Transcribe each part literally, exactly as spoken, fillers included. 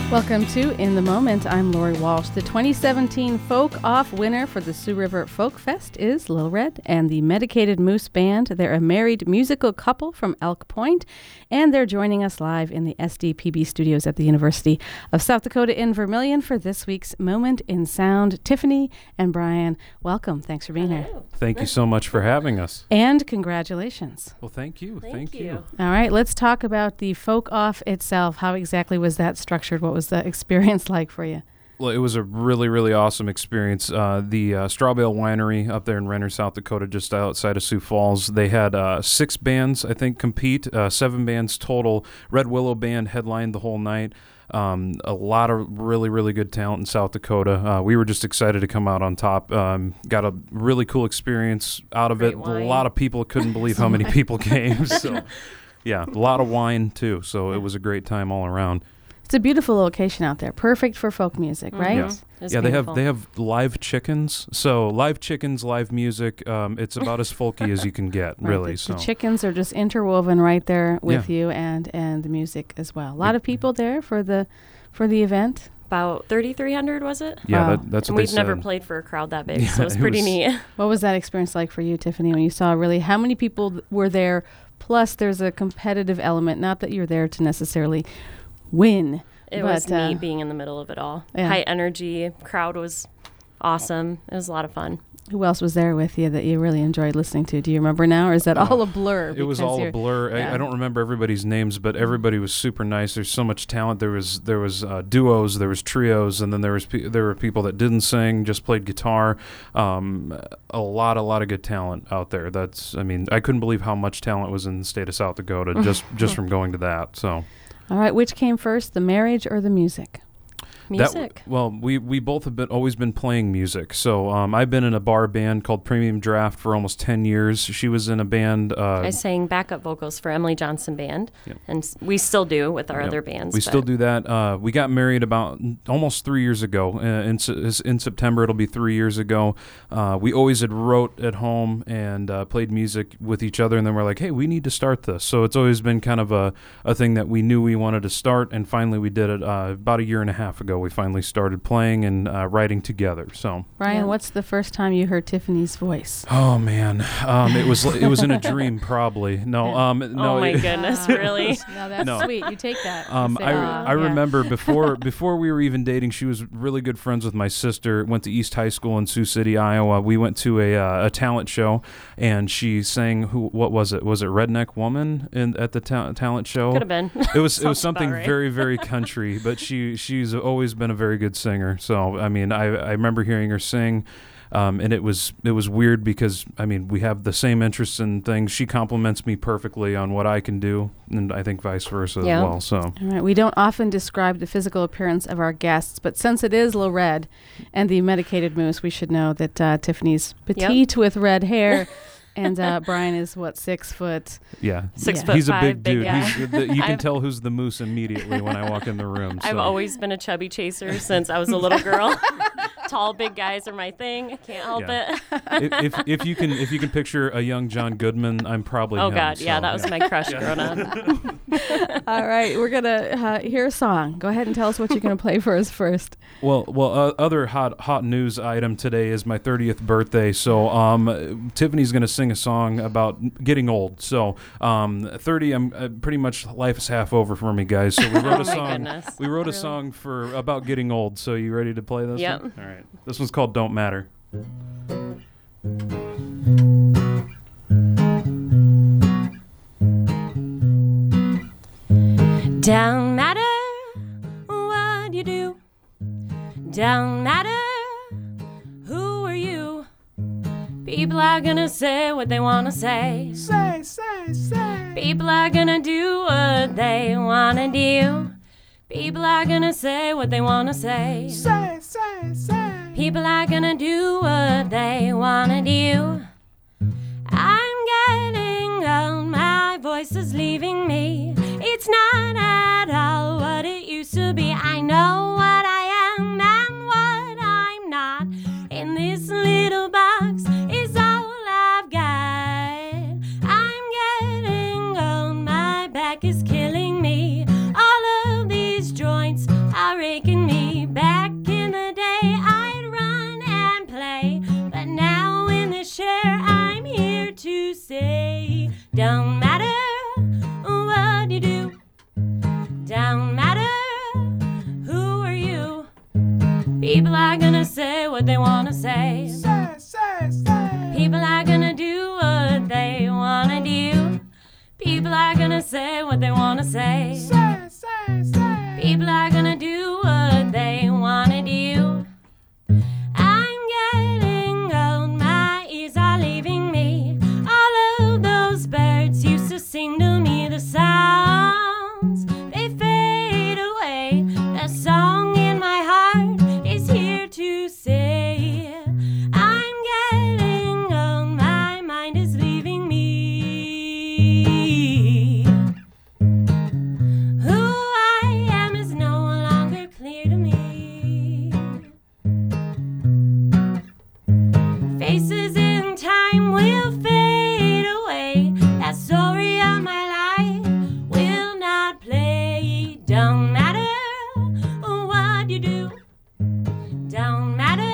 Welcome to In the Moment. I'm Lori Walsh. The twenty seventeen Folk Off winner for the Sioux River Folk Fest is Lil Red and the Medicated Moose Band. They're a married musical couple from Elk Point, and they're joining us live in the S D P B studios at the University of South Dakota in Vermilion for this week's Moment in Sound. Tiffany and Brian, welcome. Thanks for being Hello. here. Thank you so much for having us. And congratulations. Well, thank you. Thank, Thank, you. you. All right, let's talk about the Folk Off itself. How exactly was that structured? What was the experience like for you? Well, it was a really, really awesome experience. Uh, the uh, Strawbale Winery up there in Renner, South Dakota, just outside of Sioux Falls, they had uh, six bands, I think, compete, uh, seven bands total. Red Willow Band headlined the whole night. Um, a lot of really, really good talent in South Dakota. Uh, we were just excited to come out on top. Um, got a really cool experience out of Great it. wine. A lot of people couldn't believe how many people came. So, yeah, a lot of wine, too. So it was a great time all around. It's a beautiful location out there, perfect for folk music, Mhm. right? Yeah. It's Yeah, they have beautiful. they have live chickens. So live chickens, live music. Um, it's about as folky as you can get, Right, really. the, so the chickens are just interwoven right there with Yeah. you, and and the music as well. A lot of people there for the for the event. About thirty-three hundred, was it? yeah, Wow. that, that's And what we've they never said. played for a crowd that big, Yeah, so it was it pretty was- neat. What was that experience like for you, Tiffany, when you saw really how many people th- were there? Plus, there's a competitive element. Not that you're there to necessarily win. It But, was uh, neat being in the middle of it all. Yeah. High energy, crowd was awesome. It was a lot of fun. Who else was there with you that you really enjoyed listening to? Do you remember now, or is that all a blur? It was because all a you're- blur. yeah. I, I don't remember everybody's names, but everybody was super nice. There's so much talent. There was there was uh, duos, there was trios, and then there was pe- there were people that didn't sing, just played guitar. Um, a lot, a lot of good talent out there. That's, I mean, I couldn't believe how much talent was in the state of South Dakota just just from going to that. So. All right, which came first, the marriage or the music? That- Music. well, we, we both have been always been playing music. So um, I've been in a bar band called Premium Draft for almost ten years. She was in a band. Uh, I sang backup vocals for Emily Johnson Band, Yep. and s- we still do with our Yep. other bands. we but still do that. Uh, we got married about almost three years ago. Uh, in, Se- in September, it'll be three years ago. Uh, we always had wrote at home and uh, played music with each other, and then we're like, hey, we need to start this. So it's always been kind of a, a thing that we knew we wanted to start, and finally we did it uh, about a year and a half ago. We finally started playing and uh, writing together. So. Brian, Yeah. what's the first time you heard Tiffany's voice? Oh man, um, it was it was in a dream probably. No, um, no. oh my it- goodness, Ah. really? No, that's No. sweet. You take that. You Um, say, I, "Aw." I Yeah. remember before before we were even dating, she was really good friends with my sister. Went to East High School in Sioux City, Iowa. We went to a uh, a talent show, and she sang who what was it? Was it Redneck Woman in at the ta- talent show? Could have been. It was it was Sounds about something right. very very country, but she she's always been a very good singer. So I mean, I I remember hearing her sing. Um, and it was it was weird because, I mean, we have the same interests in things. She compliments me perfectly on what I can do, and I think vice versa Yeah. as well. So All right. We don't often describe the physical appearance of our guests, but since it is Lil Red and the Medicated Moose, we should know that uh, Tiffany's petite with red hair, and uh, Brian is what, six foot? yeah, Six Yeah. foot he's a five, big dude. guy. He's, the, you can I've- tell who's the moose immediately when I walk in the room. I've so. always been a chubby chaser since I was a little girl. Tall, big guys are my thing. I can't help Yeah. it. if, if if you can if you can picture a young John Goodman, I'm probably Oh him, God, yeah, so, that was my crush growing up. All right. We're going to uh, hear a song. Go ahead and tell us what you're going to play for us first. Well, well, uh, other hot hot news item today is my thirtieth birthday. So, um, Tiffany's going to sing a song about getting old. So, um, thirty, I'm uh, pretty much life is half over for me, guys. So we wrote Oh a my song. goodness. We wrote a Really? song for about getting old. So, you ready to play this? Yep. one? All right. This one's called "Don't Matter." Don't matter what you do. Don't matter who are you. People are gonna say what they wanna say. Say, say, say. People are gonna do what they wanna do. People are gonna say what they wanna say. Say, say, say. People are gonna do what they wanna do. I'm getting old, my voice is leaving me. It's not at all what it used to be. I know what I am and what I'm not. In this little box is all I've got. I'm getting old, my back is killing me. All of these joints are Don't matter what you do. Don't matter who are you. People are gonna say what they wanna say. Say, say, say. People are gonna do what they wanna do. People are gonna say what they wanna say. Say, say, say. People are gonna do what they wanna do. I'm getting old, my ears are leaving me. All of those birds used to sing to me the sounds. They fade away. That song in my heart is here to say, I'm getting old, my mind is leaving me. Who I am is no longer clear to me. Faces in time will fade away. That story of my life will not play. Don't matter what you do. Don't matter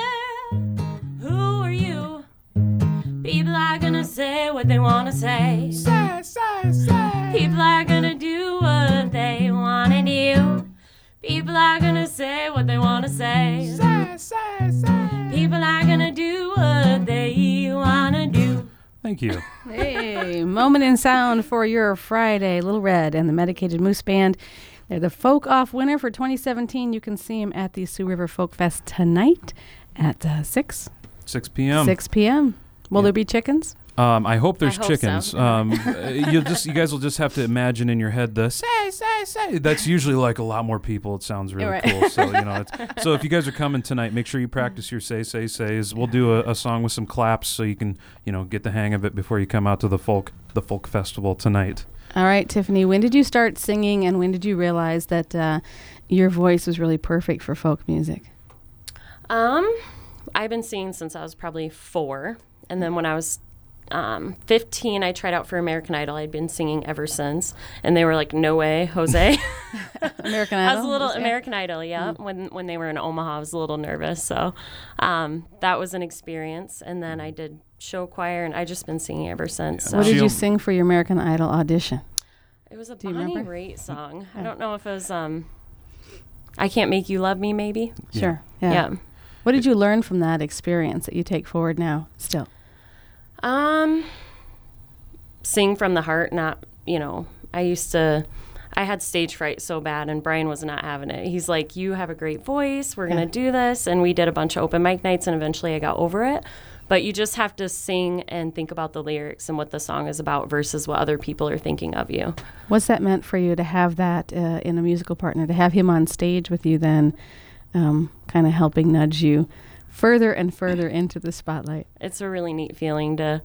who are you. People are gonna say what they wanna say. Say, say, say. People are gonna do what they wanna do. People are gonna say what they wanna say. Say, say, say. People are gonna do what they wanna do. Thank you. Hey, moment in sound for your Friday. Little Red and the Medicated Moose Band. They're the Folk Off winner for twenty seventeen. You can see them at the Sioux River Folk Fest tonight at uh, six six p.m. six p.m. Will Yeah. there be chickens? Um, I hope there's I hope chickens. so. Um, uh, you just you guys will just have to imagine in your head the say say say. That's usually like a lot more people. It sounds really Right. cool. So you know. It's, so if you guys are coming tonight, make sure you practice your say say says. We'll do a, a song with some claps so you can you know get the hang of it before you come out to the folk the folk festival tonight. All right, Tiffany, when did you start singing and when did you realize that uh, your voice was really perfect for folk music? Um, I've been singing since I was probably four. And then when I was um, fifteen, I tried out for American Idol. I'd been singing ever since. And they were like, no way, Jose. American I Idol? was a little Yeah. American Idol, yeah. Mm. When when they were in Omaha, I was a little nervous. So um, that was an experience. And then I did show choir, and I just been singing ever since. Yeah. So. What did She'll- you sing for your American Idol audition? It was a Do you Bonnie remember? Raitt song. I Yeah. don't know if it was um, I Can't Make You Love Me, maybe. Yeah. Sure. Yeah. Yeah. What did you learn from that experience that you take forward now still? Um, sing from the heart, not, you know, I used to, I had stage fright so bad, and Brian was not having it. He's like, you have a great voice. We're Yeah. going to do this. And we did a bunch of open mic nights, and eventually I got over it. But you just have to sing and think about the lyrics and what the song is about versus what other people are thinking of you. What's that meant for you to have that uh, in a musical partner, to have him on stage with you then, um, kind of helping nudge you further and further into the spotlight? It's a really neat feeling to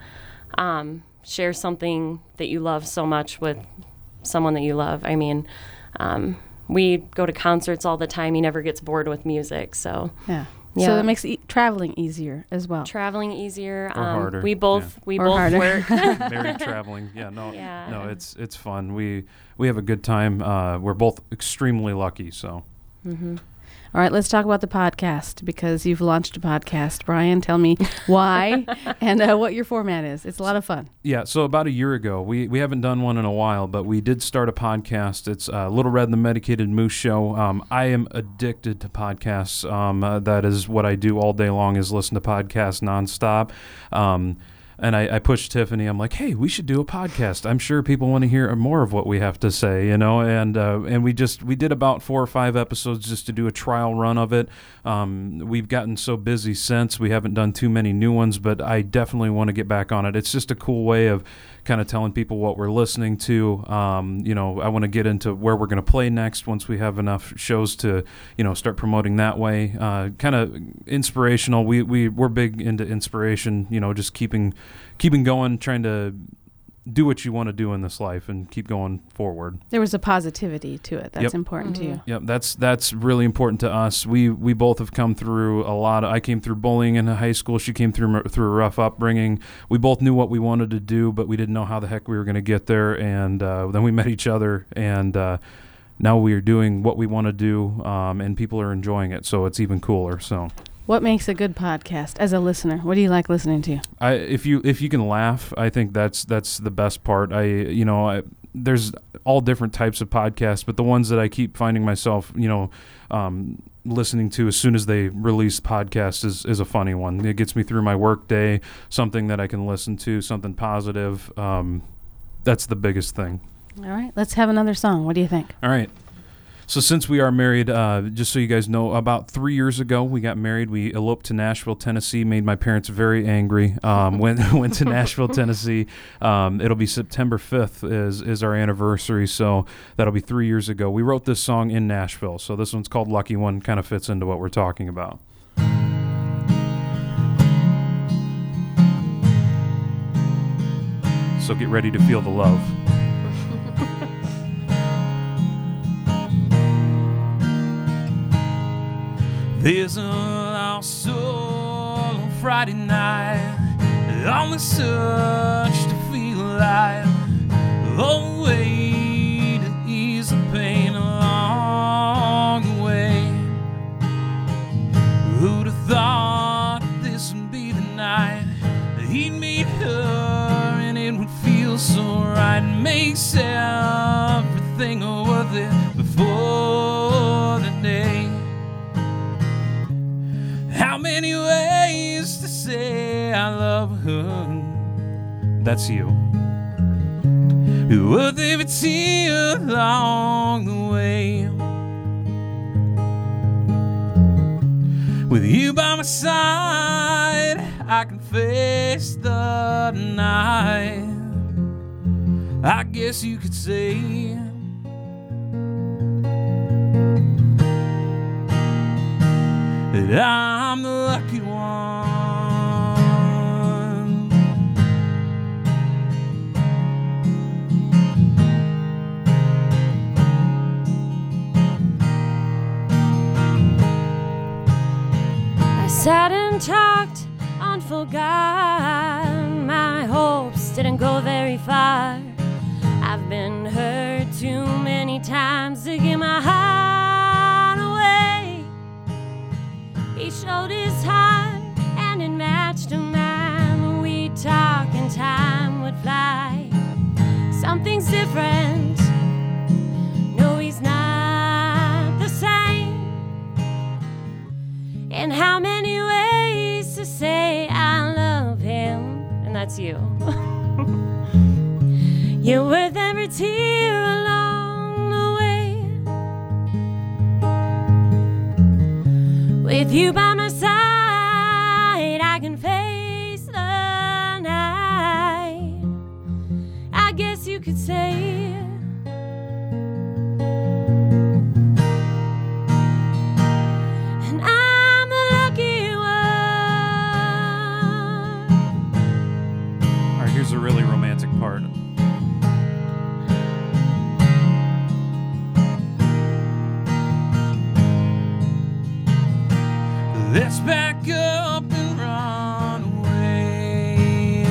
um, share something that you love so much with someone that you love. I mean, um, we go to concerts all the time. He never gets bored with music. So Yeah. Yeah. So that makes e- traveling easier as well. traveling easier. Or um, harder, We both we Or both harder. work. Married traveling. Yeah, no, Yeah. no, it's it's fun. We we have a good time. Uh, we're both extremely lucky. So hmm All right, let's talk about the podcast because you've launched a podcast. Brian, tell me why and uh, what your format is. It's a lot of fun. yeah, so about a year ago, we we haven't done one in a while, but we did start a podcast. It's uh, Little Red and the Medicated Moose Show. Um, I am addicted to podcasts. Um, uh, that is what I do all day long, is listen to podcasts nonstop. Um, And I, I pushed Tiffany. I'm like, hey, we should do a podcast. I'm sure people want to hear more of what we have to say, you know. And uh, and we just we did about four or five episodes just to do a trial run of it. Um, we've gotten so busy since we haven't done too many new ones, but I definitely want to get back on it. It's just a cool way of kind of telling people what we're listening to. Um, you know, I want to get into where we're going to play next once we have enough shows to, you know, start promoting that way. Uh, kind of inspirational. We we we're big into inspiration. You know, just keeping keeping going, trying to do what you want to do in this life and keep going forward. There was a positivity to it. That's Yep. important to you. Yep, that's that's really important to us. We we both have come through a lot. Of, I came through bullying in high school. She came through through a rough upbringing. We both knew what we wanted to do, but we didn't know how the heck we were going to get there. And uh, then we met each other, and uh, now we are doing what we want to do, um, and people are enjoying it. So it's even cooler. So. What makes a good podcast as a listener? What do you like listening to? I if you if you can laugh, I think that's that's the best part. I you know I, there's all different types of podcasts, but the ones that I keep finding myself you know um, listening to as soon as they release podcasts is is a funny one. It gets me through my work day. Something that I can listen to, something positive. Um, that's the biggest thing. All right, let's have another song. What do you think? All right. So since we are married, uh, just so you guys know, about three years ago we got married. We eloped to Nashville, Tennessee. Made my parents very angry. Um, went went to Nashville, Tennessee. Um, it'll be September fifth is is our anniversary. So that'll be three years ago. We wrote this song in Nashville. So this one's called "Lucky One." Kind of fits into what we're talking about. So get ready to feel the love. There's a lost soul on Friday night on the search to feel alive, a way to ease the pain along the way. Who'd have thought this would be the night that he'd meet her and it would feel so right, makes everything worth it before the day. How many ways to say I love her? That's you. Worth every tear along the way. With you by my side, I can face the night. I guess you could say that I'm the lucky one. I sat and talked on forgotten. My hopes didn't go very far. I've been hurt too many times to give my heart away. He showed his heart and it matched a man. We talk and time would fly. Something's different. No, he's not the same. And how many ways to say I love him? And that's you. You're worth every tear along the way. With you by my side, I can face the night. I guess you could say and I'm the lucky one. All right, here's a really romantic part. Let's back up and run away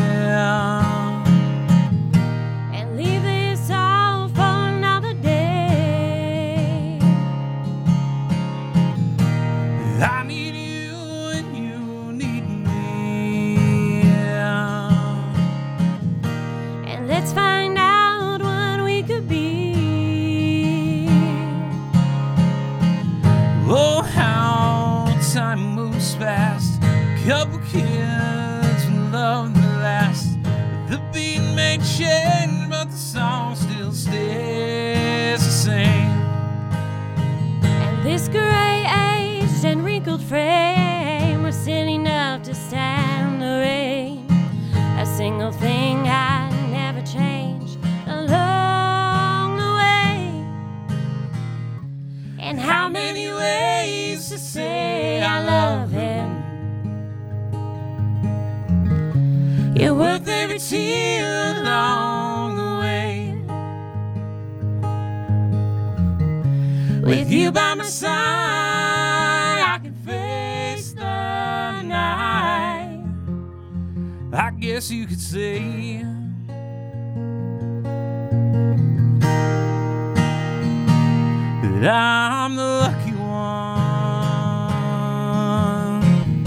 and leave this all for another day. I need you and you need me. And let's find out what we could be. Oh, how time moves fast. Couple kids with love that lasts. The beat may change, but the song still stays the same. And this gray-aged and wrinkled frame was thin enough to stand the rain. A single thing I never changed along the way. And how many ways to say I love him? You're worth every tear along the way. With you by my side, I can face the night. I guess you could say that I'm the lucky one.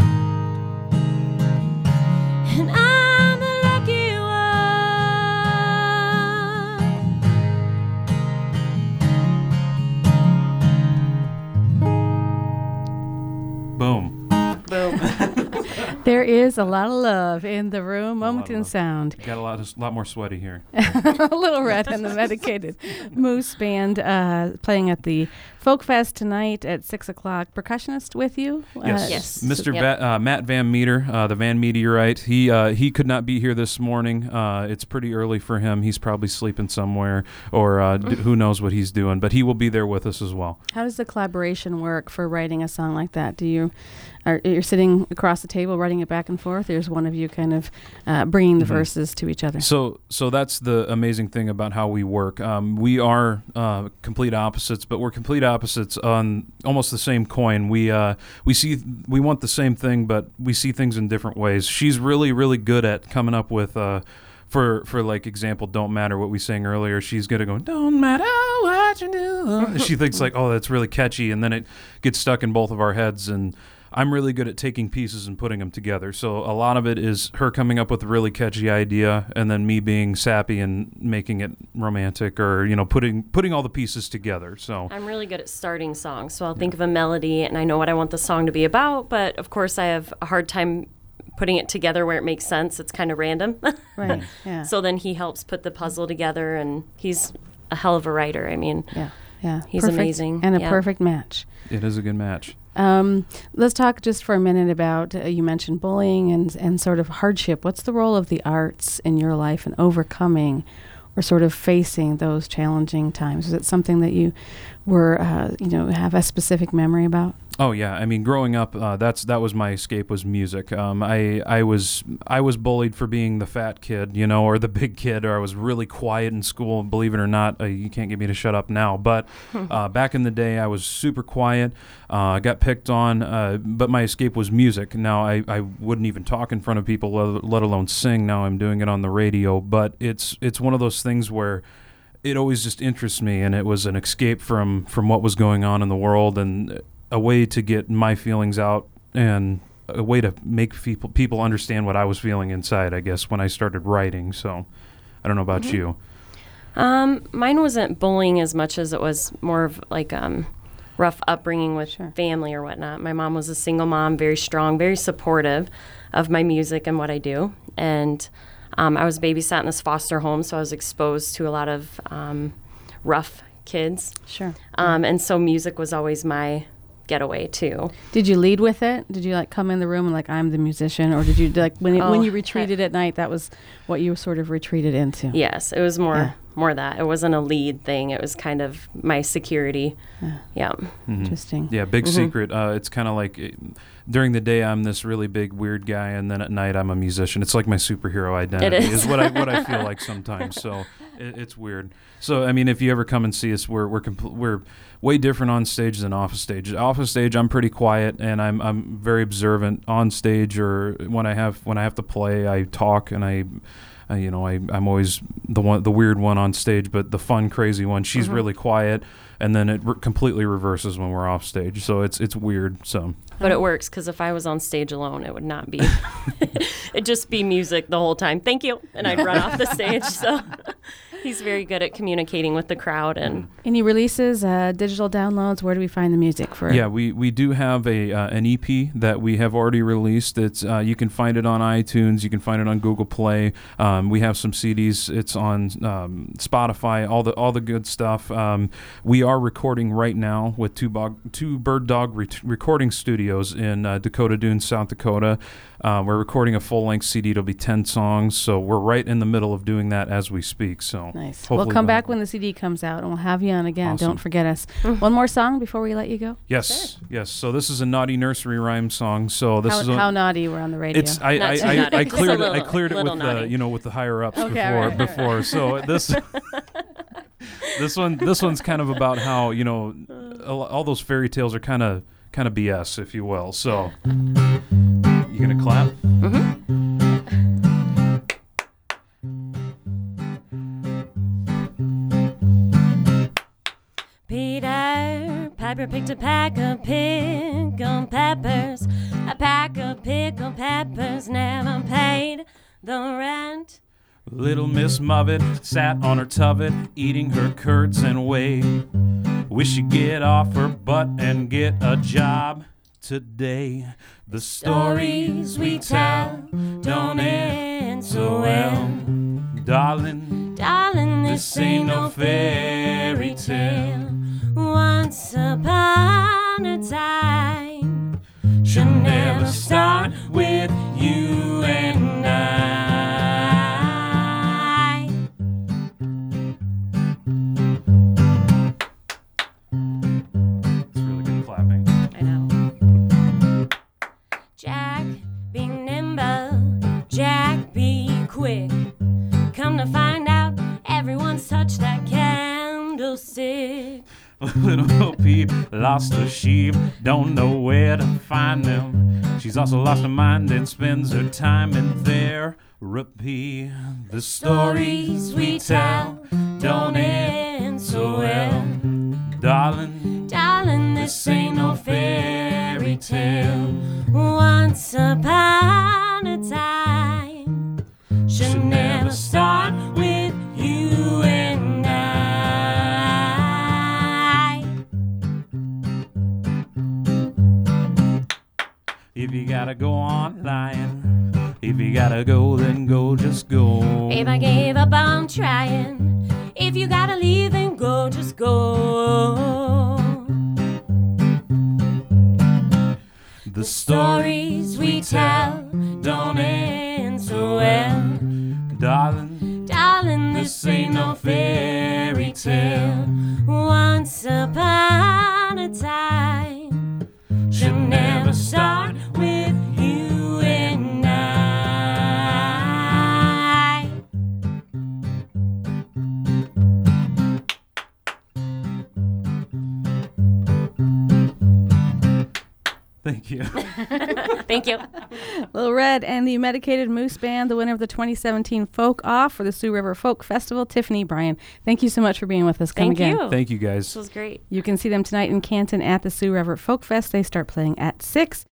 There is a lot of love in the room. Moment in love. Sound. Got a lot, a lot more sweaty here. Little Red and the Medicated Moose Band uh, playing at the Folk Fest tonight at six o'clock. Percussionist with you? Yes, Uh, Yes. Mister Yep. Va- uh, Matt Van Meter, uh, the Van Meteorite. He uh, he could not be here this morning. Uh, it's pretty early for him. He's probably sleeping somewhere, or uh, d- who knows what he's doing. But he will be there with us as well. How does the collaboration work for writing a song like that? Do you, are you're sitting across the table writing it back and forth, or is one of you kind of uh, bringing the Mhm. verses to each other? So so that's the amazing thing about how we work. Um, we are uh, complete opposites, but we're complete opposites on almost the same coin. We uh, we see we want the same thing, but we see things in different ways. She's really really good at coming up with. Uh, For, for like example, Don't Matter, what we sang earlier, she's going to go, don't matter what you do. She thinks like, oh, that's really catchy. And then it gets stuck in both of our heads. And I'm really good at taking pieces and putting them together. So a lot of it is her coming up with a really catchy idea and then me being sappy and making it romantic, or, you know, putting putting all the pieces together. So I'm really good at starting songs. So I'll think of a melody and I know what I want the song to be about. But of course, I have a hard time putting it together where it makes sense. It's kind of random. Right, yeah. So then he helps put the puzzle together, and he's a hell of a writer. I mean, Yeah, yeah. He's Perfect, amazing, and a yeah. perfect match. it is a good match. Um, let's talk just for a minute about, uh, you mentioned bullying and, and sort of hardship. What's the role of the arts in your life in overcoming or sort of facing those challenging times? Is it something that you were, uh, you know, have a specific memory about? Oh yeah, I mean, growing up, uh, that's that was my escape, was music. Um, I I was I was bullied for being the fat kid, you know, or the big kid, or I was really quiet in school. Believe it or not, uh, you can't get me to shut up now. But uh, back in the day, I was super quiet. I uh, got picked on, uh, but my escape was music. Now I, I wouldn't even talk in front of people, let, let alone sing. Now I'm doing it on the radio. But it's it's one of those things where it always just interests me, and it was an escape from from what was going on in the world, and a way to get my feelings out, and a way to make people people understand what I was feeling inside, I guess, when I started writing. So I don't know about Mm-hmm. you. Um, mine wasn't bullying as much as it was more of like um, rough upbringing with Sure. family or whatnot. My mom was a single mom, very strong, very supportive of my music and what I do. And um, I was babysat in this foster home, so I was exposed to a lot of um, rough kids. Sure. Um, and so music was always my getaway too. Did you lead with it? Did you like come in the room and like, I'm the musician? Or did you like, when, it, when Oh, you retreated at night, that was what you sort of retreated into? Yes, it was more Yeah. more that. It wasn't a lead thing. It was kind of my security. Yeah. Yeah. Interesting. Yeah, big Mhm. secret. Uh, it's kind of like it, during the day I'm this really big weird guy, and then at night I'm a musician. It's like my superhero identity. It is. is what I what I feel like sometimes. So it, it's weird. So I mean, if you ever come and see us, we're we're compl- we're way different on stage than off stage. Off of stage, I'm pretty quiet and I'm I'm very observant. On stage, or when I have when I have to play, I talk and I. Uh, you know, I, I'm always the one, the weird one on stage, but the fun, crazy one. She's Mhm. really quiet, and then it re- completely reverses when we're off stage. So it's it's weird. So But it works because if I was on stage alone, it would not be. It'd just be music the whole time. Thank you, and I'd run off the stage. So he's very good at communicating with the crowd, and Any releases, uh, digital downloads? Where do we find the music for? yeah, we, we do have a uh, an E P that we have already released. It's uh, you can find it on iTunes. You can find it on Google Play. Um, we have some C Ds. It's on um, Spotify. All the all the good stuff. Um, we are recording right now with two bog, two Bird Dog re- recording studios in uh, Dakota Dunes, South Dakota. Uh, we're recording a full length C D. It'll be ten songs. So we're right in the middle of doing that as we speak. So Nice. hopefully We'll come by- back when the C D comes out, and we'll have you on again. Awesome. Don't forget us. One more song before we let you go. Yes, yes. So this is a naughty nursery rhyme song. So this How, is a, how naughty we're on the radio. It's I Not I, too I, naughty, I just a cleared it I little- cleared it with little the naughty. you know with the higher ups Okay, before all right, all right, before so this this one this one's kind of about how you know all all those fairy tales are kind of kind of B S, if you will. So you gonna clap? Peter Piper picked a pack of pickled peppers. A pack of pickled peppers never paid the rent. Little Miss Muffet sat on her tuvet, eating her curds and whey. Wish she'd get off her butt and get a job. today. The stories we tell don't end so well. Darling, Darling, this ain't no fairy tale. Once upon a time should never start with you and I. it's really good clapping. I know. Jack, be nimble. Jack, be quick. Come to find out, everyone's touched that candlestick. Little Bo Peep lost her sheep, don't know where to find them. She's also lost her mind and spends her time in therapy. The stories we tell don't end so well. Darling, Darling, this ain't no fairy tale. Once upon a time should never start with you and I. if you gotta go on lying, if you gotta go, then go, just go. If I gave up on trying, if you gotta leave, then go, just go. The Stories we tell don't end so well. darling, Darling, this ain't no fairy tale. Once upon a time should never start with you and I. Thank you. Thank you. Little Red and the Medicated Moose Band, the winner of the twenty seventeen Folk Off for the Sioux River Folk Festival. Tiffany, Brian, thank you so much for being with us. Come Thank again. you. Thank you, This guys. was great. You can see them tonight in Canton at the Sioux River Folk Fest. They start playing at six.